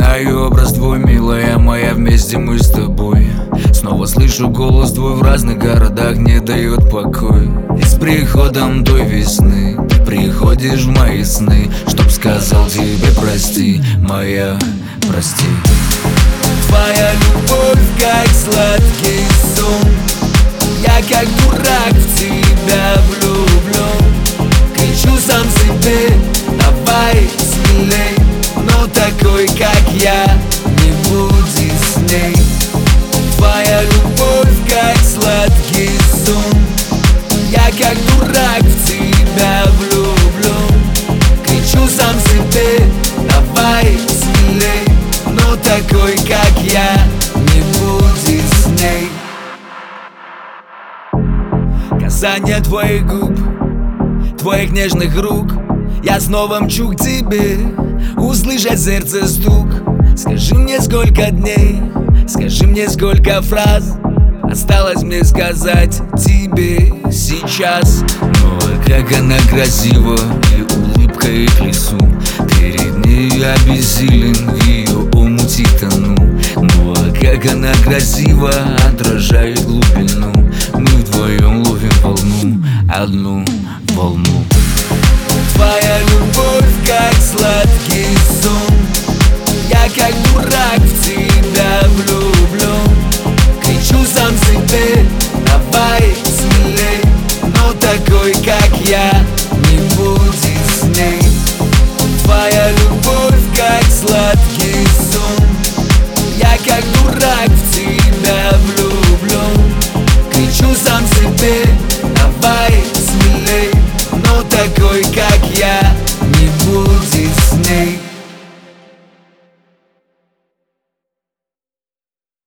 Вспоминаю образ твой, милая моя, вместе мы с тобой. Снова слышу голос твой в разных городах, не дает покой. И с приходом той весны ты приходишь в мои сны, чтоб сказал тебе прости, моя, прости. Твоя любовь как сладкий сон, я как дурак в тебя влюблен. Кричу сам себе, давай смелей, но такой, как я, не будет с ней. Твоя любовь как сладкий сон, я как дурак в тебя влюблен. Кричу сам себе, давай смелей, но такой, как я, не будет с ней. Касание твоих губ, твоих нежных рук, я снова мчу к тебе, услышать сердце стук. Скажи мне, сколько дней, скажи мне, сколько фраз осталось мне сказать тебе сейчас. Ну а как она красива, и улыбкой к лицу, перед ней я бессилен, в ее омуте тону. Ну а как она красива, отражает глубину. Мы вдвоем ловим волну, одну волну. Твоя любовь как сладкий сон, я как дурак в тебя влюблен. Кричу сам себе,